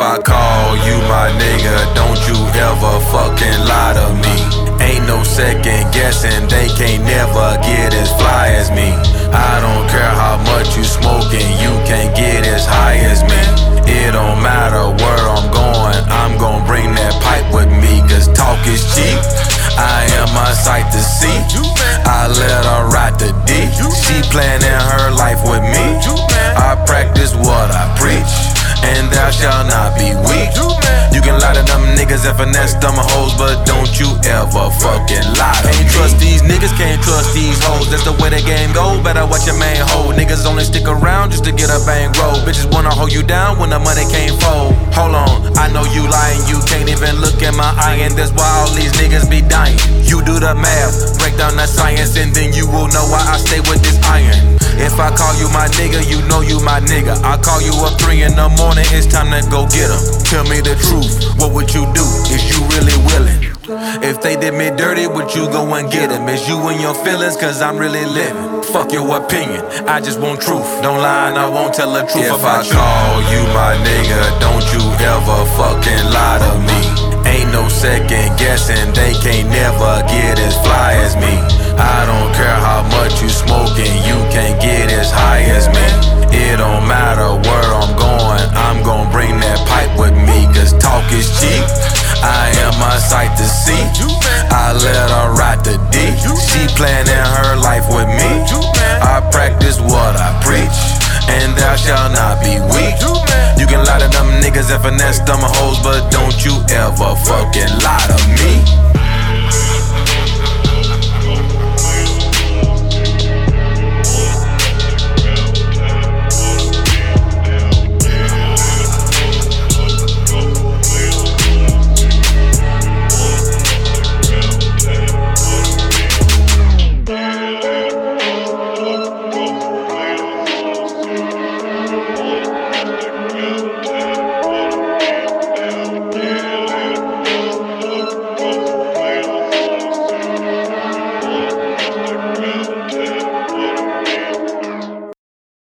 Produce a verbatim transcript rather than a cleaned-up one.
I call you my nigga, don't you ever fucking lie to me. Ain't no second guessing, they can't never get as fly as me. I don't care how much you smoking, you can't get as high as me. It don't matter where I'm going, I'm gon' bring that pipe with me. Cause talk is cheap, I am a sight to see. I let her ride the D, she planning her life with me. I practice what I preach, and thou shalt not be weak. You can lie to them niggas and finesse them hoes, but don't you ever fucking lie to me. Can't trust these niggas, can't trust these hoes. That's the way the game go, better watch your main hoe. Niggas only stick around just to get a bang roll. Bitches wanna hold you down when the money can't fold. Hold on, I know you lying, you can't even look in my eye, and that's why all these niggas be dying. You do the math, break down the science, and then you will know why I stay with this iron. If I call you my nigga, you know you my nigga. I call you up three in the morning, it's time to go get 'em. Tell me the truth, what would you do? Is you really willing? If they did me dirty, would you go and get 'em? Is you and your feelings, cause I'm really living. Fuck your opinion, I just want truth. Don't lie and I won't tell the truth. If I call you my nigga, don't you ever fucking lie to me. Ain't no second guessing, they can't never get as fly as me. I don't care how much you smoking, you can't get as high as me. It don't matter where I'm going, I'm gon' bring that pipe with me. Cause talk is cheap, I am a sight to see. I let her ride the D, she planning her life with me. I practice what I preach, and thou shalt not be weak. You can lie to them niggas and finesse them hoes, but don't you ever fucking lie to me.